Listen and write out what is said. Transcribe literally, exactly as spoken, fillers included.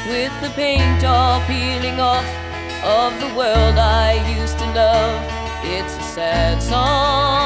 with the paint all peeling off of the world I used to love. It's a sad song.